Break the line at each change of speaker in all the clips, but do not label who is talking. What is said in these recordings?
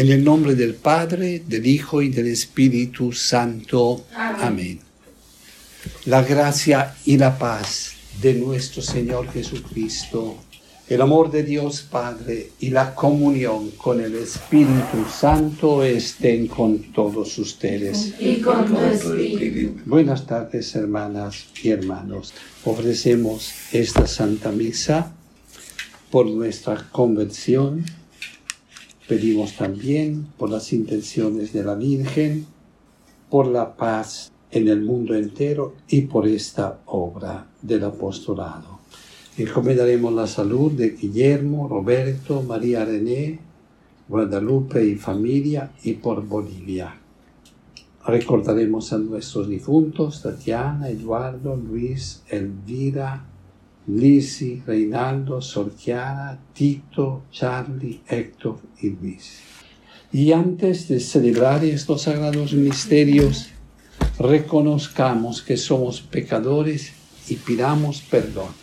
En el nombre del Padre, del Hijo y del Espíritu Santo. Amén. La gracia y la paz de nuestro Señor Jesucristo, el amor de Dios Padre y la comunión con el Espíritu Santo estén con todos ustedes.
Y con tu espíritu.
Buenas tardes, hermanas y hermanos. Ofrecemos esta Santa Misa por nuestra conversión. Pedimos también por las intenciones de la Virgen, por la paz en el mundo entero y por esta obra del apostolado. Encomendaremos la salud de Guillermo, Roberto, María René, Guadalupe y familia y por Bolivia. Recordaremos a nuestros difuntos, Tatiana, Eduardo, Luis, Elvira, Lisi, Reinaldo, Sorchiana, Tito, Charlie, Héctor y Luis. Y antes de celebrar estos sagrados misterios, reconozcamos que somos pecadores y pidamos perdón.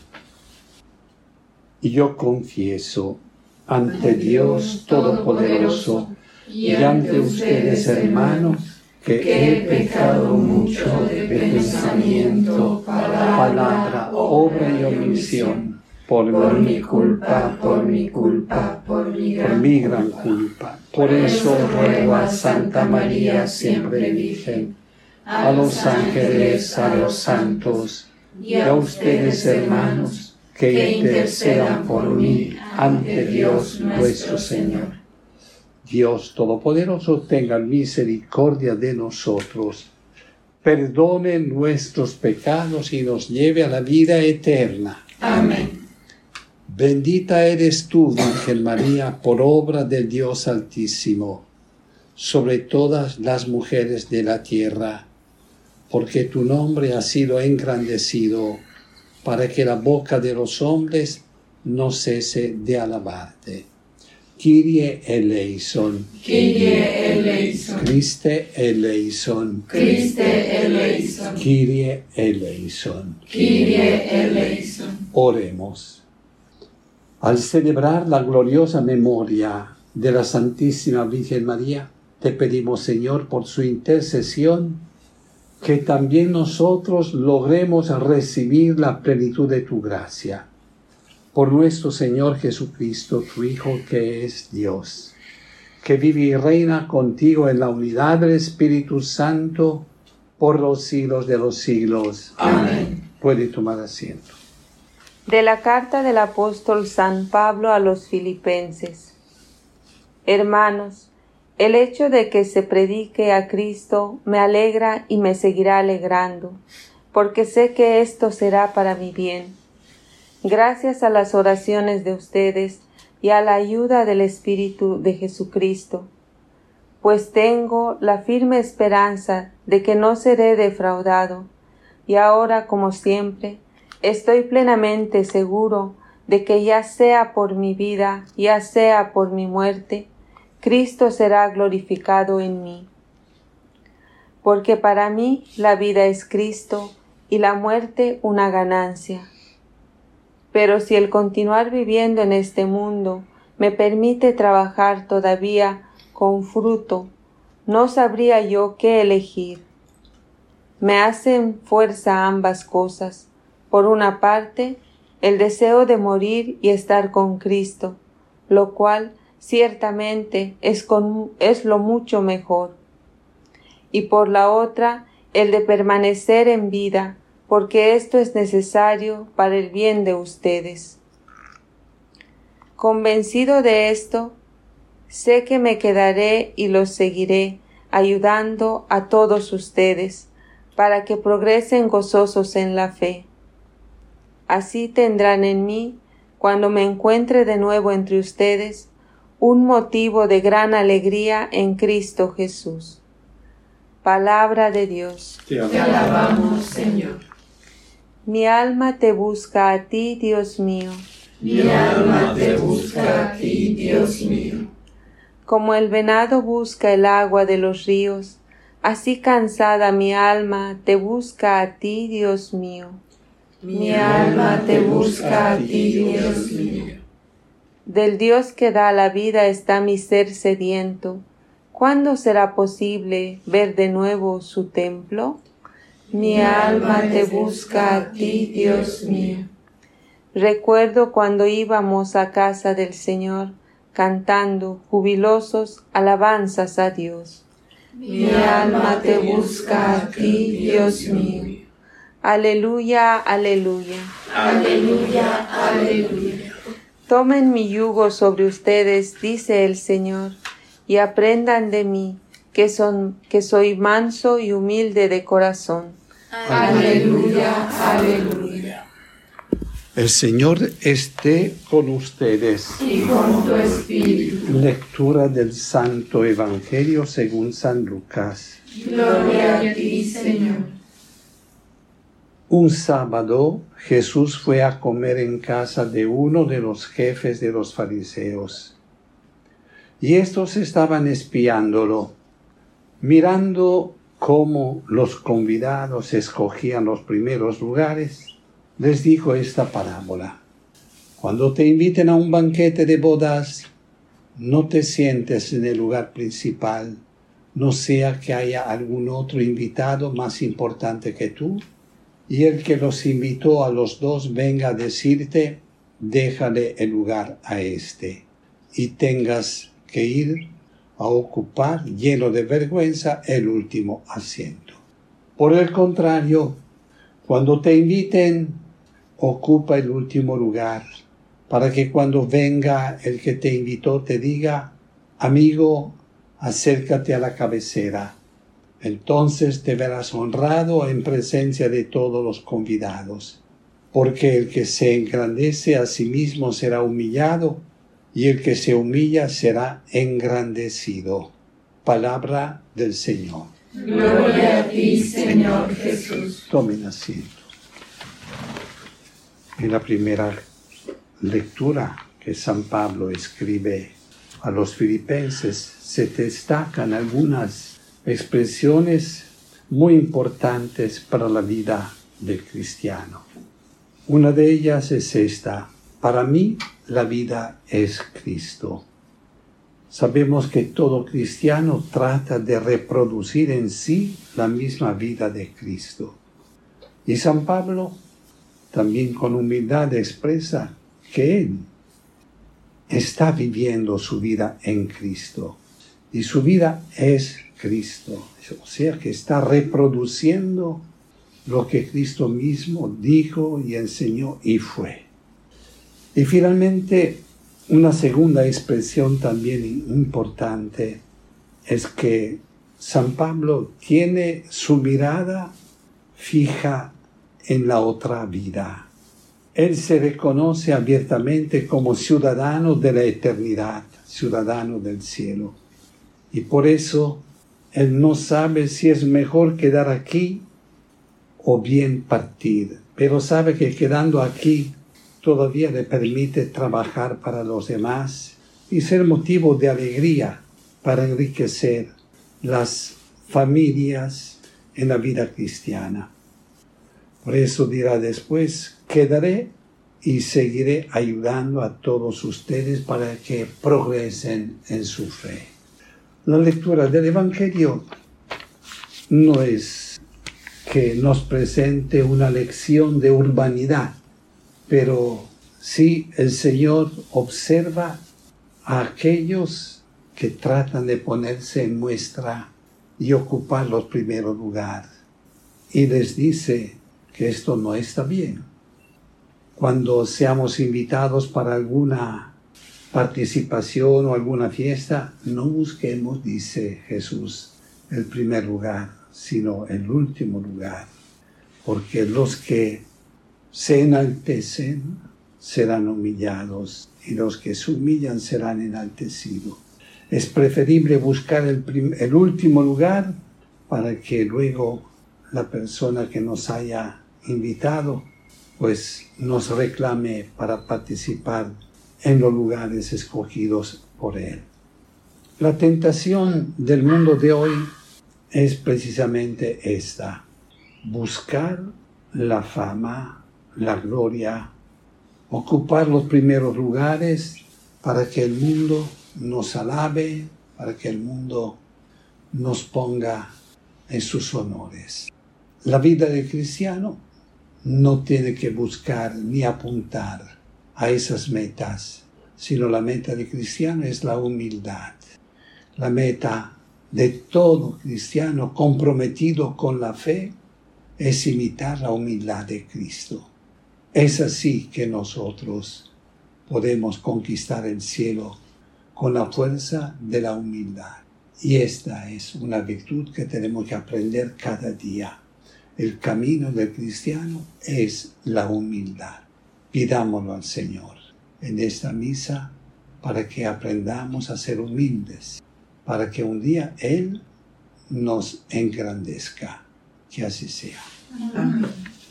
Y yo confieso ante Dios Todopoderoso y ante ustedes, hermanos, que he pecado mucho de pensamiento, palabra, obra y omisión, por mi culpa, por mi gran culpa. Por eso ruego a Santa María, siempre Virgen, a los ángeles, a los santos y a ustedes, hermanos, que intercedan por mí ante Dios nuestro Señor. Dios Todopoderoso tenga misericordia de nosotros, perdone nuestros pecados y nos lleve a la vida eterna.
Amén.
Bendita eres tú, Virgen María, por obra del Dios Altísimo, sobre todas las mujeres de la tierra, porque tu nombre ha sido engrandecido, para que la boca de los hombres no cese de alabarte. Kyrie eleison.
Kyrie eleison.
Christe eleison.
Christe eleison.
Kyrie eleison.
Kyrie eleison.
Oremos. Al celebrar la gloriosa memoria de la Santísima Virgen María, te pedimos, Señor, por su intercesión, que también nosotros logremos recibir la plenitud de tu gracia. Por nuestro Señor Jesucristo, tu Hijo, que es Dios, que vive y reina contigo en la unidad del Espíritu Santo por los siglos de los siglos.
Amén.
Puede tomar asiento.
De la carta del apóstol San Pablo a los Filipenses. Hermanos, el hecho de que se predique a Cristo me alegra y me seguirá alegrando, porque sé que esto será para mi bien. Gracias a las oraciones de ustedes y a la ayuda del Espíritu de Jesucristo, pues tengo la firme esperanza de que no seré defraudado, y ahora, como siempre, estoy plenamente seguro de que ya sea por mi vida, ya sea por mi muerte, Cristo será glorificado en mí. Porque para mí la vida es Cristo y la muerte una ganancia. Pero si el continuar viviendo en este mundo me permite trabajar todavía con fruto, no sabría yo qué elegir. Me hacen fuerza ambas cosas. Por una parte, el deseo de morir y estar con Cristo, lo cual ciertamente es lo mucho mejor. Y por la otra, el de permanecer en vida, porque esto es necesario para el bien de ustedes. Convencido de esto, sé que me quedaré y los seguiré, ayudando a todos ustedes, para que progresen gozosos en la fe. Así tendrán en mí, cuando me encuentre de nuevo entre ustedes, un motivo de gran alegría en Cristo Jesús. Palabra de Dios.
Te alabamos, Señor.
Mi alma te busca a ti, Dios mío.
Mi alma te busca a ti, Dios mío.
Como el venado busca el agua de los ríos, así cansada mi alma te busca a ti, Dios mío.
Mi alma te busca a ti, Dios mío.
Del Dios que da la vida está mi ser sediento. ¿Cuándo será posible ver de nuevo su templo?
Mi alma te busca a ti, Dios mío.
Recuerdo cuando íbamos a casa del Señor, cantando, jubilosos, alabanzas a Dios.
Mi alma te busca a ti, Dios mío.
Aleluya, aleluya.
Aleluya, aleluya.
Tomen mi yugo sobre ustedes, dice el Señor, y aprendan de mí, que soy manso y humilde de corazón.
Aleluya, aleluya.
El Señor esté con ustedes.
Y con tu espíritu.
Lectura del Santo Evangelio según San Lucas.
Gloria a ti, Señor.
Un sábado Jesús fue a comer en casa de uno de los jefes de los fariseos. Y estos estaban espiándolo, mirando cómo los convidados escogían los primeros lugares. Les dijo esta parábola: cuando te inviten a un banquete de bodas, no te sientes en el lugar principal, no sea que haya algún otro invitado más importante que tú, y el que los invitó a los dos venga a decirte: déjale el lugar a este, y tengas que ir a ocupar, lleno de vergüenza, el último asiento. Por el contrario, cuando te inviten, ocupa el último lugar, para que cuando venga el que te invitó te diga: amigo, acércate a la cabecera. Entonces te verás honrado en presencia de todos los convidados, porque el que se engrandece a sí mismo será humillado, y el que se humilla será engrandecido. Palabra del Señor.
Gloria a ti, Señor Jesús.
Tomen asiento. En la primera lectura que San Pablo escribe a los filipenses se destacan algunas expresiones muy importantes para la vida del cristiano. Una de ellas es esta: para mí la vida es Cristo. Sabemos que todo cristiano trata de reproducir en sí la misma vida de Cristo. Y San Pablo también con humildad expresa que él está viviendo su vida en Cristo. Y su vida es Cristo. O sea que está reproduciendo lo que Cristo mismo dijo y enseñó y fue. Y finalmente, una segunda expresión también importante es que San Pablo tiene su mirada fija en la otra vida. Él se reconoce abiertamente como ciudadano de la eternidad, ciudadano del cielo. Y por eso él no sabe si es mejor quedar aquí o bien partir, pero sabe que quedando aquí todavía le permite trabajar para los demás y ser motivo de alegría para enriquecer las familias en la vida cristiana. Por eso dirá después: quedaré y seguiré ayudando a todos ustedes para que progresen en su fe. La lectura del Evangelio no es que nos presente una lección de urbanidad, pero sí el Señor observa a aquellos que tratan de ponerse en muestra y ocupar los primeros lugares. Y les dice que esto no está bien. Cuando seamos invitados para alguna participación o alguna fiesta, no busquemos, dice Jesús, el primer lugar, sino el último lugar. Porque los que se enaltecen serán humillados y los que se humillan serán enaltecidos. Es preferible buscar el último lugar para que luego la persona que nos haya invitado pues nos reclame para participar en los lugares escogidos por Él. La tentación del mundo de hoy es precisamente esta: buscar la fama, la gloria, ocupar los primeros lugares para que el mundo nos alabe, para que el mundo nos ponga en sus honores. La vida del cristiano no tiene que buscar ni apuntar a esas metas, sino la meta del cristiano es la humildad. La meta de todo cristiano comprometido con la fe es imitar la humildad de Cristo. Es así que nosotros podemos conquistar el cielo con la fuerza de la humildad. Y esta es una virtud que tenemos que aprender cada día. El camino del cristiano es la humildad. Pidámoslo al Señor en esta misa para que aprendamos a ser humildes, para que un día Él nos engrandezca. Que así sea.
Amén.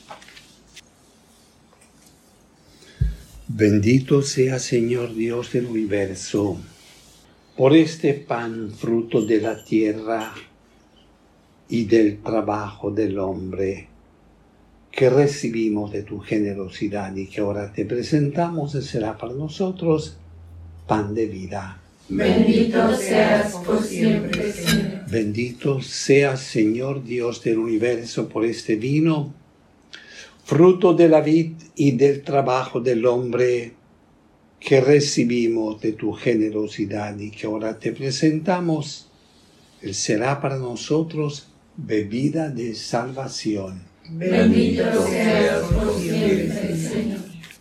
Bendito sea, Señor Dios del universo, por este pan, fruto de la tierra y del trabajo del hombre, que recibimos de tu generosidad y que ahora te presentamos, y será para nosotros pan de vida.
Bendito seas por siempre, Señor.
Bendito seas, Señor Dios del universo, por este vino, fruto de la vid y del trabajo del hombre, que recibimos de tu generosidad y que ahora te presentamos. Él será para nosotros bebida de salvación.
Bendito seas por siempre, Señor.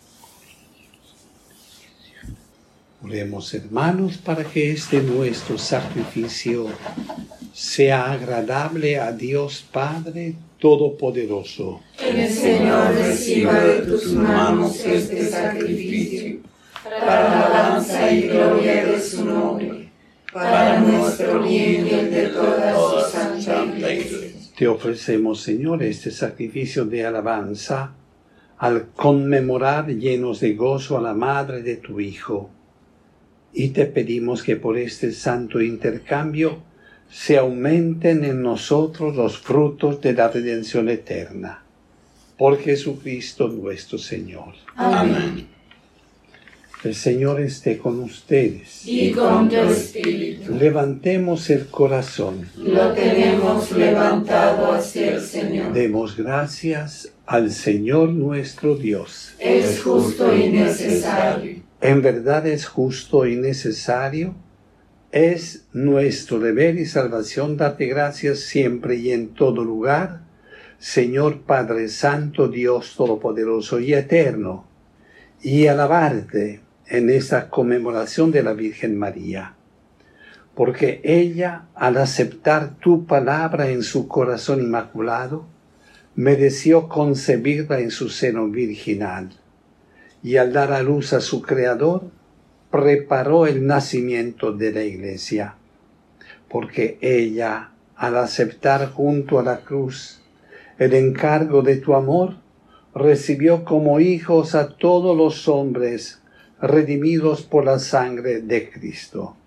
Oremos, hermanos, para que este nuestro sacrificio sea agradable a Dios Padre Todopoderoso.
El Señor reciba de tus manos este sacrificio, para alabanza y gloria de su nombre, para nuestro bien y el de toda su santa Iglesia.
Te ofrecemos, Señor, este sacrificio de alabanza al conmemorar llenos de gozo a la madre de tu Hijo. Y te pedimos que por este santo intercambio se aumenten en nosotros los frutos de la redención eterna. Por Jesucristo nuestro Señor.
Amén.
El Señor esté con ustedes.
Y con tu espíritu.
Levantemos el corazón.
Lo tenemos levantado hacia el Señor.
Demos gracias al Señor nuestro Dios.
Es justo y necesario.
En verdad es justo y necesario. Es nuestro deber y salvación darte gracias siempre y en todo lugar, Señor Padre Santo, Dios Todopoderoso y Eterno, y alabarte en esta conmemoración de la Virgen María, porque ella, al aceptar tu palabra en su corazón inmaculado, mereció concebirla en su seno virginal, y al dar a luz a su Creador, preparó el nacimiento de la Iglesia, porque ella, al aceptar junto a la cruz el encargo de tu amor, recibió como hijos a todos los hombres redimidos por la sangre de Cristo.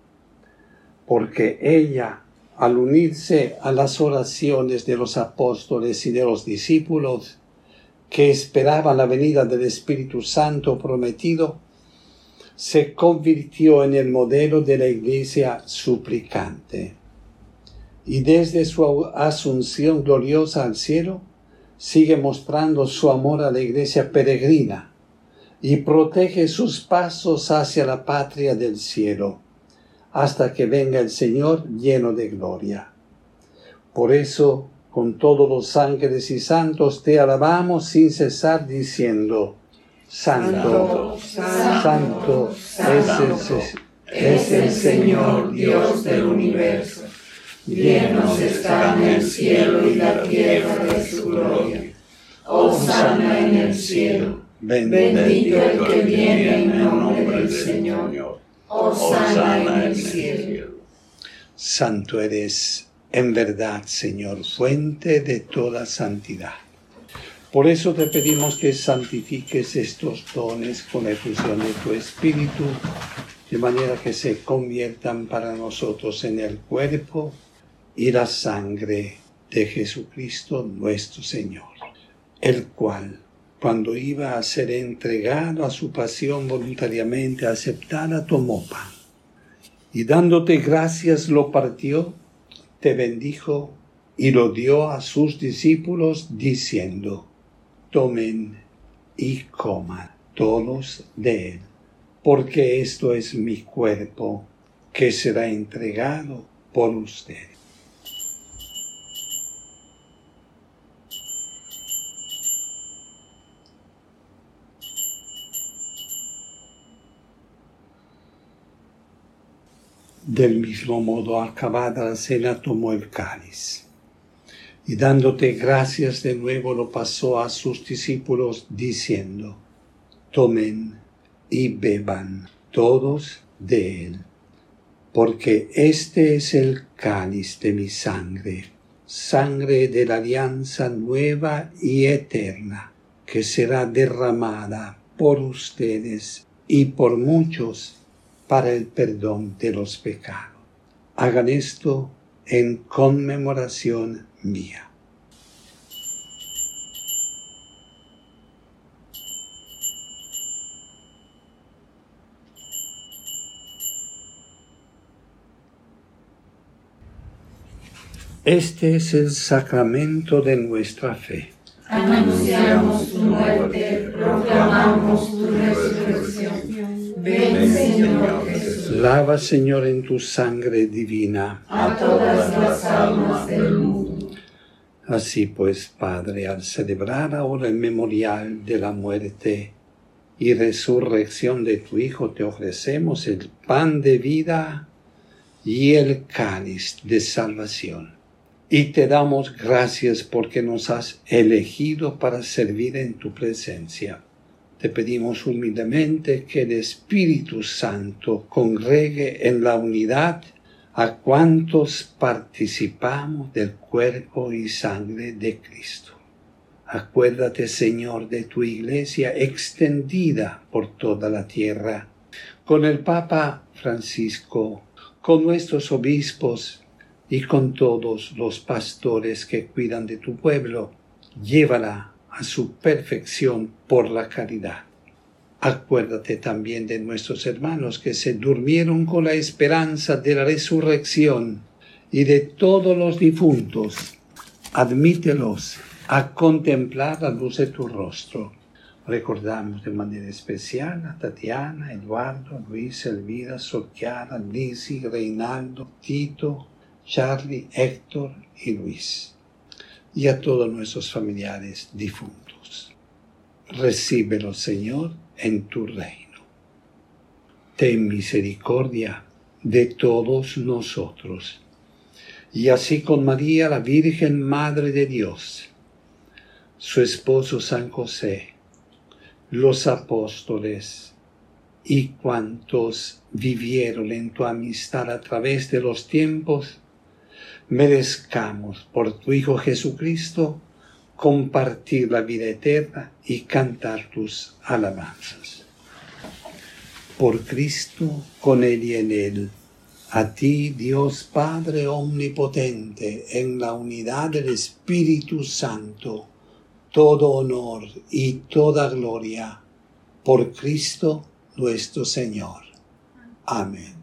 Porque ella, al unirse a las oraciones de los apóstoles y de los discípulos, que esperaban la venida del Espíritu Santo prometido, se convirtió en el modelo de la Iglesia suplicante. Y desde su asunción gloriosa al cielo, sigue mostrando su amor a la Iglesia peregrina y protege sus pasos hacia la patria del cielo, hasta que venga el Señor lleno de gloria. Por eso, con todos los ángeles y santos, te alabamos sin cesar diciendo: Santo, Santo,
es el Señor Dios del universo. Llenos están el cielo y la tierra de su gloria. Hosana en el cielo. Bendito el que viene en nombre del Señor. Hosana en el cielo.
Santo eres en verdad, Señor, fuente de toda santidad. Por eso te pedimos que santifiques estos dones con la efusión de tu Espíritu, de manera que se conviertan para nosotros en el cuerpo y la sangre de Jesucristo nuestro Señor, el cual, cuando iba a ser entregado a su pasión voluntariamente aceptada, tomó pan y dándote gracias lo partió, te bendijo y lo dio a sus discípulos diciendo: tomen y coman todos de él, porque esto es mi cuerpo que será entregado por ustedes. Del mismo modo, acabada la cena, tomó el cáliz y dándote gracias de nuevo lo pasó a sus discípulos diciendo: tomen y beban todos de él, porque este es el cáliz de mi sangre, sangre de la alianza nueva y eterna, que será derramada por ustedes y por muchos para el perdón de los pecados. Hagan esto en conmemoración mía. Este es el sacramento de nuestra fe.
Anunciamos tu muerte, proclamamos tu resurrección. Ven, Señor Jesús.
Lava, Señor, en tu sangre divina
a todas las almas del mundo.
Así pues, Padre, al celebrar ahora el memorial de la muerte y resurrección de tu Hijo, te ofrecemos el pan de vida y el cáliz de salvación. Y te damos gracias porque nos has elegido para servir en tu presencia. Te pedimos humildemente que el Espíritu Santo congregue en la unidad a cuantos participamos del cuerpo y sangre de Cristo. Acuérdate, Señor, de tu Iglesia extendida por toda la tierra, con el Papa Francisco, con nuestros obispos y con todos los pastores que cuidan de tu pueblo. Llévala a su perfección por la caridad. Acuérdate también de nuestros hermanos que se durmieron con la esperanza de la resurrección y de todos los difuntos. Admítelos a contemplar la luz de tu rostro. Recordamos de manera especial a Tatiana, Eduardo, Luis, Elvira, Soquiara, Lizzy, Reinaldo, Tito, Charlie, Héctor y Luis, y a todos nuestros familiares difuntos. Recíbelos, Señor, en tu reino. Ten misericordia de todos nosotros, y así con María, la Virgen Madre de Dios, su esposo San José, los apóstoles y cuantos vivieron en tu amistad a través de los tiempos, merezcamos por tu Hijo Jesucristo compartir la vida eterna y cantar tus alabanzas. Por Cristo, con Él y en Él, a ti, Dios Padre omnipotente, en la unidad del Espíritu Santo, todo honor y toda gloria, por Cristo nuestro Señor. Amén.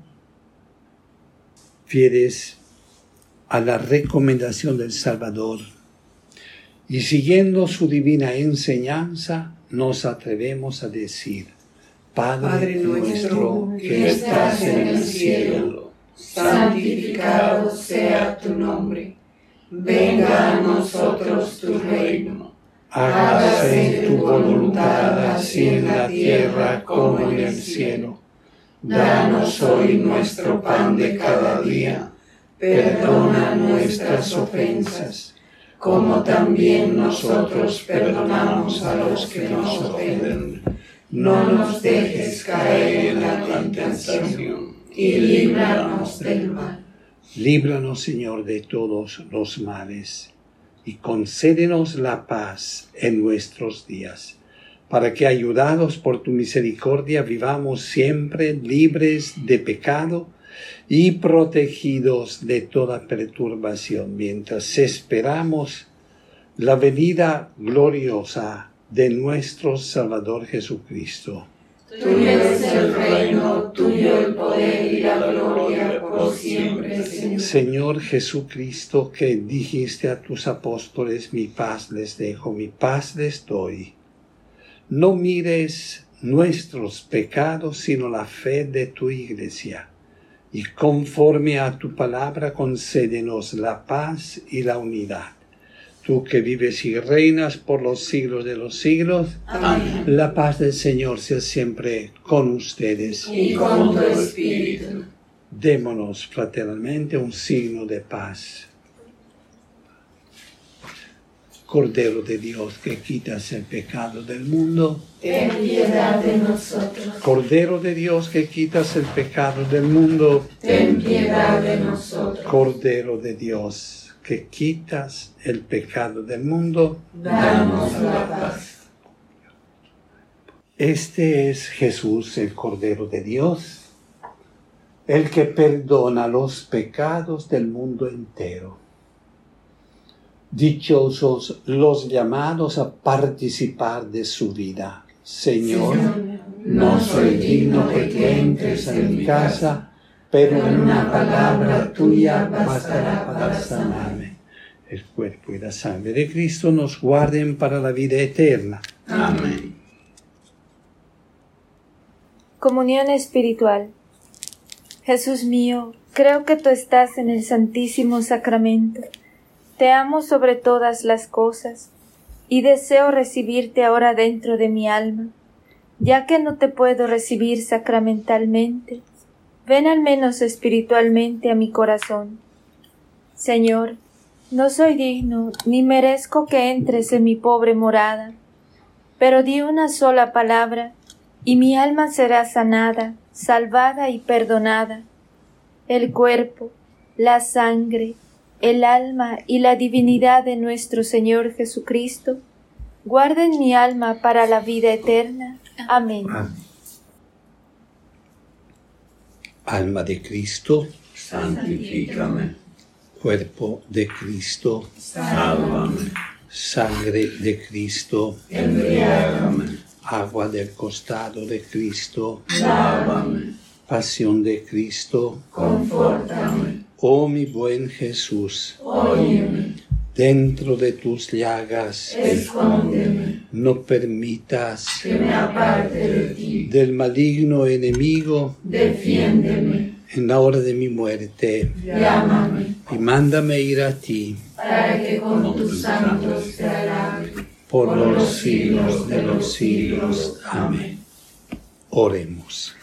Fieles a la recomendación del Salvador y siguiendo su divina enseñanza, nos atrevemos a decir: Padre nuestro que estás en el cielo,
santificado sea tu nombre. Venga a nosotros tu reino.
Hágase tu voluntad, así en la tierra como en el cielo.
Danos hoy nuestro pan de cada día. Perdona nuestras ofensas, como también nosotros perdonamos a los que nos ofenden. No nos dejes caer en la tentación, y líbranos del mal.
Líbranos, Señor, de todos los males, y concédenos la paz en nuestros días, para que, ayudados por tu misericordia, vivamos siempre libres de pecado y protegidos de toda perturbación, mientras esperamos la venida gloriosa de nuestro Salvador Jesucristo.
Tuyo es el reino, tuyo el poder y la gloria por siempre, Señor.
Señor Jesucristo, que dijiste a tus apóstoles, mi paz les dejo, mi paz les doy. No mires nuestros pecados, sino la fe de tu Iglesia. Y conforme a tu palabra, concédenos la paz y la unidad. Tú que vives y reinas por los siglos de los siglos.
Amén.
La paz del Señor sea siempre con ustedes.
Y con tu espíritu.
Démonos fraternalmente un signo de paz. Cordero de Dios, que quitas el pecado del mundo.
Ten piedad de nosotros.
Cordero de Dios, que quitas el pecado del mundo.
Ten piedad de nosotros.
Cordero de Dios, que quitas el pecado del mundo.
Danos la paz.
Este es Jesús, el Cordero de Dios, el que perdona los pecados del mundo entero. Dichosos los llamados a participar de su vida. Señor, no soy digno de que entres en mi casa, pero en una palabra tuya bastará para sanarme. El cuerpo y la sangre de Cristo nos guarden para la vida eterna.
Amén.
Comunión espiritual. Jesús mío, creo que tú estás en el Santísimo Sacramento. Te amo sobre todas las cosas y deseo recibirte ahora dentro de mi alma. Ya que no te puedo recibir sacramentalmente, ven al menos espiritualmente a mi corazón. Señor, no soy digno ni merezco que entres en mi pobre morada, pero di una sola palabra y mi alma será sanada, salvada y perdonada. El cuerpo, la sangre, el alma y la divinidad de nuestro Señor Jesucristo guarden mi alma para la vida eterna. Amén.
Alma de Cristo,
Santifícame.
cuerpo de Cristo,
Sálvame.
sangre de Cristo,
Embriágame.
agua del costado de Cristo,
Lávame.
pasión de Cristo.
Confórtame.
Oh mi buen Jesús,
Óyeme.
dentro de tus llagas,
Escóndeme.
no permitas
Que me aparte de ti.
del maligno enemigo
Defiéndeme.
en la hora de mi muerte,
Llámame.
y mándame ir a ti
Para que con tus santos te alabe.
por los siglos de los siglos. Amén. Oremos.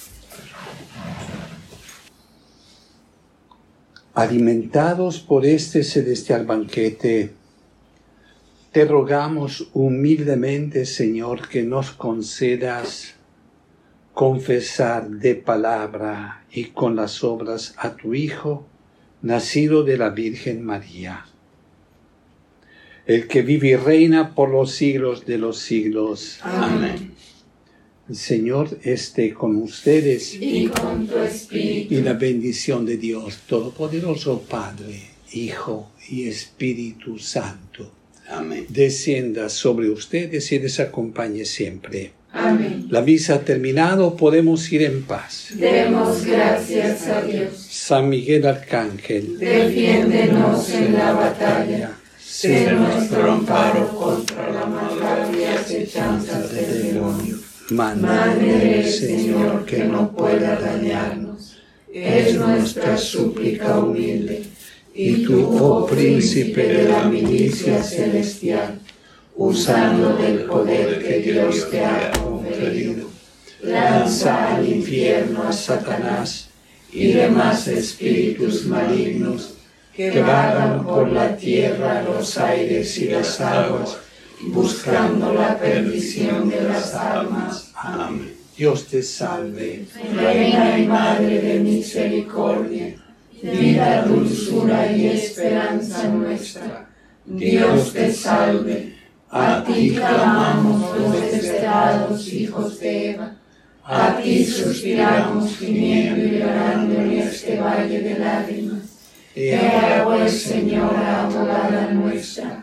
Alimentados por este celestial banquete, te rogamos humildemente, Señor, que nos concedas confesar de palabra y con las obras a tu Hijo, nacido de la Virgen María, el que vive y reina por los siglos de los siglos.
Amén.
El Señor esté con ustedes
Y con tu espíritu.
y la bendición de Dios Todopoderoso, Padre, Hijo y Espíritu Santo,
Amén.
descienda sobre ustedes y les acompañe siempre.
Amén.
La misa ha terminado, podemos ir en paz.
Demos gracias a Dios.
San Miguel Arcángel,
Defiéndenos en la batalla. Sé nuestro amparo contra la maldad y acechanzas del demonio. Madre del Señor que no pueda dañarnos, es nuestra súplica humilde. Y tú, oh príncipe de la milicia celestial, usando del poder que Dios te ha conferido, lanza al infierno a Satanás y demás espíritus malignos que vagan por la tierra, los aires y las aguas, buscando la perdición de las almas. Amén.
Dios te salve.
Reina y Madre de misericordia, vida, dulzura y esperanza nuestra, Dios te salve. A ti clamamos los desesperados hijos de Eva, a ti suspiramos gimiendo y llorando en este valle de lágrimas. Ea pues, Señora, abogada nuestra,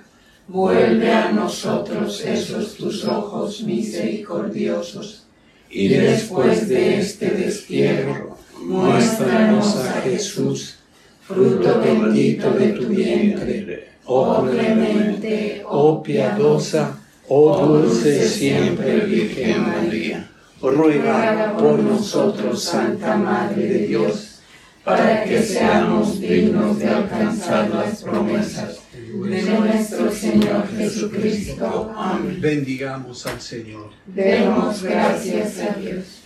Vuelve a nosotros esos tus ojos misericordiosos, y después de este destierro, muéstranos a Jesús, fruto bendito de tu vientre, oh clemente, oh piadosa, oh dulce siempre Virgen María. Ruega por nosotros, Santa Madre de Dios, para que seamos dignos de alcanzar las promesas de nuestro Señor Jesucristo. Amén.
Bendigamos al Señor.
Demos gracias a Dios.